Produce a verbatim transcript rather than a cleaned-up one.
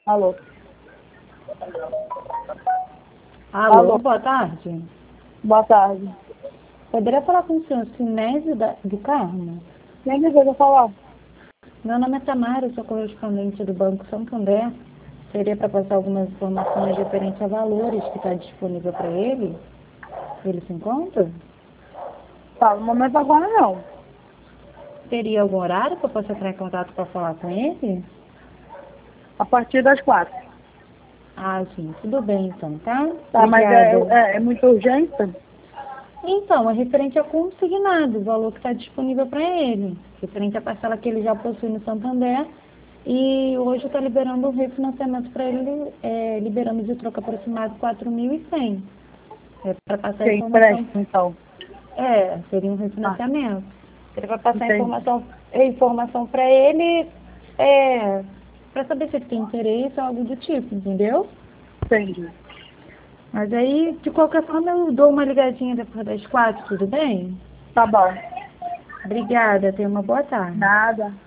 Alô? Alô, Alô? boa tarde. Boa tarde. Poderia falar com o senhor Sinésio da- do Carmo? Quem deseja falar? Meu nome é Tamara, eu sou correspondente do Banco Santander. Seria para passar algumas informações referentes a valores que está disponível para ele? Ele se encontra? Tá, no momento agora não. Teria algum horário que eu possa entrar em contato para falar com ele? A partir das quatro. Ah, sim, tudo bem então, tá? Tá, mas é, Obrigada. é, é muito urgente? Então, é referente ao consignado, o valor que está disponível para ele. Referente à parcela que ele já possui no Santander. E hoje está liberando um refinanciamento para ele, é, liberando de troca aproximado quatro mil e cem. É, para passar a Que informação. empréstimo, então. É, seria um Ah, refinanciamento. Ele vai passar a entendi. informação, a informação para ele, é, para saber se ele tem interesse ou algo do tipo, entendeu? Entendi. Mas aí, de qualquer forma, eu dou uma ligadinha depois das quatro, tudo bem? Tá bom. Obrigada, tenha uma boa tarde. Nada.